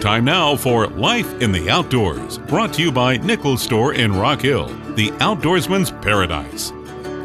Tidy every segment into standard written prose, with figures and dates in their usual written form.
Time now for Life in the Outdoors, brought to you by Nichols Store in Rock Hill, the outdoorsman's paradise.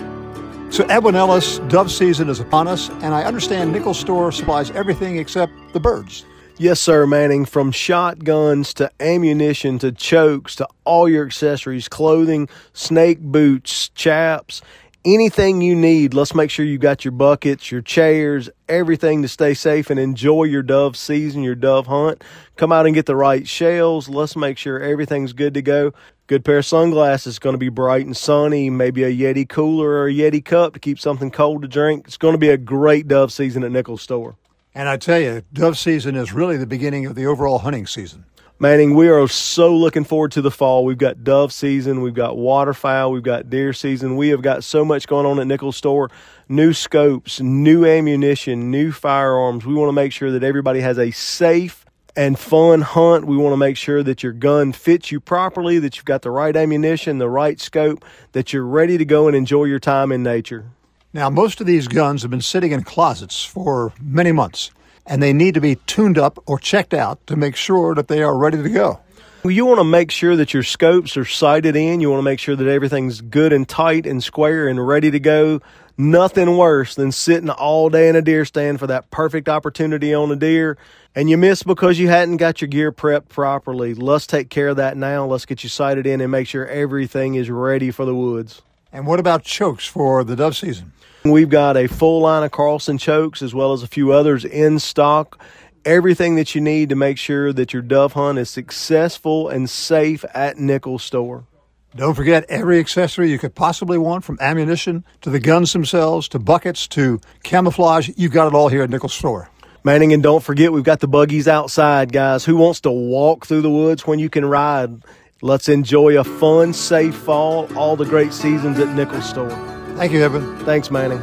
So Edwin Ellis, dove season is upon us, and I understand Nichols Store supplies everything except the birds. Yes, sir, Manning. From shotguns to ammunition to chokes to all your accessories, clothing, snake boots, chaps, anything you need. Let's make sure you got your buckets, your chairs, everything to stay safe and enjoy your dove season, your dove hunt. Come out and get the right shells. Let's make sure everything's good to go. Good pair of sunglasses. It's going to be bright and sunny. Maybe a Yeti cooler or a Yeti cup to keep something cold to drink. It's going to be a great dove season at Nichols Store. And I tell you, dove season is really the beginning of the overall hunting season. Manning, we are so looking forward to the fall. We've got dove season, we've got waterfowl, we've got deer season. We have got so much going on at Nichols Store. New scopes, new ammunition, new firearms. We want to make sure that everybody has a safe and fun hunt. We want to make sure that your gun fits you properly, that you've got the right ammunition, the right scope, that you're ready to go and enjoy your time in nature. Now, most of these guns have been sitting in closets for many months, and they need to be tuned up or checked out to make sure that they are ready to go. You want to make sure that your scopes are sighted in. You want to make sure that everything's good and tight and square and ready to go. Nothing worse than sitting all day in a deer stand for that perfect opportunity on a deer, and you miss because you hadn't got your gear prepped properly. Let's take care of that now. Let's get you sighted in and make sure everything is ready for the woods. And what about chokes for the dove season? We've got a full line of Carlson chokes as well as a few others in stock. Everything that you need to make sure that your dove hunt is successful and safe at Nichols Store. Don't forget every accessory you could possibly want, from ammunition to the guns themselves to buckets to camouflage. You've got it all here at Nichols Store. Manning, and don't forget, we've got the buggies outside, guys. Who wants to walk through the woods when you can ride? Let's enjoy a fun, safe fall, all the great seasons at Nichols Store. Thank you, Evan. Thanks, Manning.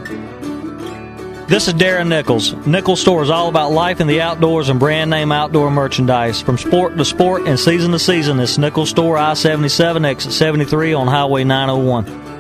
This is Darren Nichols. Nichols Store is all about life in the outdoors and brand name outdoor merchandise. From sport to sport and season to season, it's Nichols Store, I-77, exit 73 on Highway 901.